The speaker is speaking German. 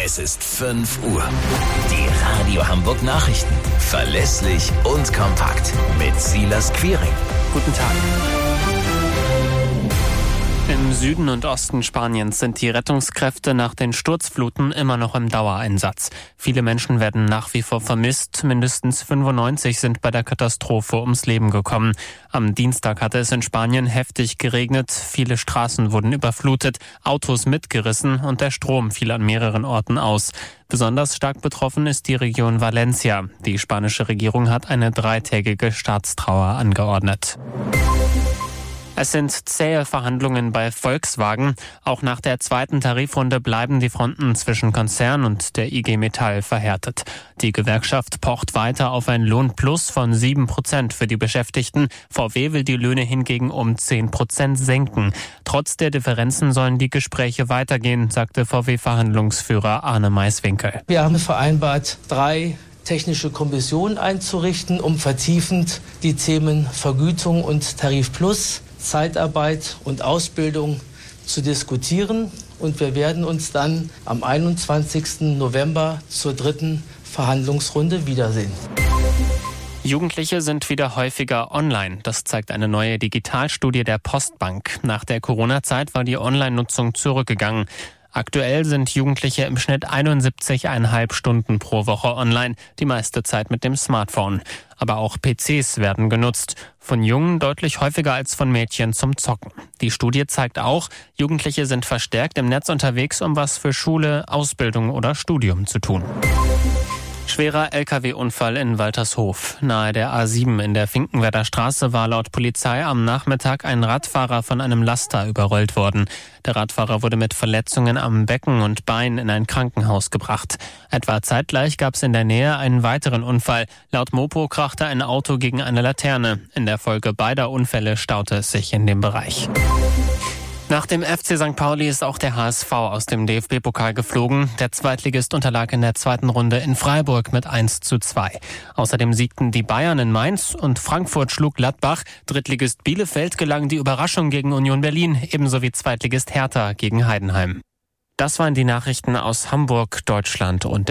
Es ist 5 Uhr. Die Radio Hamburg Nachrichten. Verlässlich und kompakt. Mit Silas Quiring. Guten Tag. Im Süden und Osten Spaniens sind die Rettungskräfte nach den Sturzfluten immer noch im Dauereinsatz. Viele Menschen werden nach wie vor vermisst. Mindestens 95 sind bei der Katastrophe ums Leben gekommen. Am Dienstag hatte es in Spanien heftig geregnet. Viele Straßen wurden überflutet, Autos mitgerissen und der Strom fiel an mehreren Orten aus. Besonders stark betroffen ist die Region Valencia. Die spanische Regierung hat eine 3-tägige Staatstrauer angeordnet. Es sind zähe Verhandlungen bei Volkswagen. Auch nach der zweiten Tarifrunde bleiben die Fronten zwischen Konzern und der IG Metall verhärtet. Die Gewerkschaft pocht weiter auf ein Lohnplus von 7% für die Beschäftigten. VW will die Löhne hingegen um 10% senken. Trotz der Differenzen sollen die Gespräche weitergehen, sagte VW-Verhandlungsführer Arne Maiswinkel. Wir haben vereinbart, 3 technische Kommissionen einzurichten, um vertiefend die Themen Vergütung und Tarif Plus, Zeitarbeit und Ausbildung zu diskutieren. Und wir werden uns dann am 21. November zur 3. Verhandlungsrunde wiedersehen. Jugendliche sind wieder häufiger online. Das zeigt eine neue Digitalstudie der Postbank. Nach der Corona-Zeit war die Online-Nutzung zurückgegangen. Aktuell sind Jugendliche im Schnitt 71,5 Stunden pro Woche online, die meiste Zeit mit dem Smartphone. Aber auch PCs werden genutzt. Von Jungen deutlich häufiger als von Mädchen zum Zocken. Die Studie zeigt auch, Jugendliche sind verstärkt im Netz unterwegs, um was für Schule, Ausbildung oder Studium zu tun. Schwerer Lkw-Unfall in Waltershof. Nahe der A7 in der Finkenwerder Straße war laut Polizei am Nachmittag ein Radfahrer von einem Laster überrollt worden. Der Radfahrer wurde mit Verletzungen am Becken und Bein in ein Krankenhaus gebracht. Etwa zeitgleich gab es in der Nähe einen weiteren Unfall. Laut Mopo krachte ein Auto gegen eine Laterne. In der Folge beider Unfälle staute es sich in dem Bereich. Nach dem FC St. Pauli ist auch der HSV aus dem DFB-Pokal geflogen. Der Zweitligist unterlag in der zweiten Runde in Freiburg mit 1:2. Außerdem siegten die Bayern in Mainz und Frankfurt schlug Gladbach. Drittligist Bielefeld gelang die Überraschung gegen Union Berlin, ebenso wie Zweitligist Hertha gegen Heidenheim. Das waren die Nachrichten aus Hamburg, Deutschland und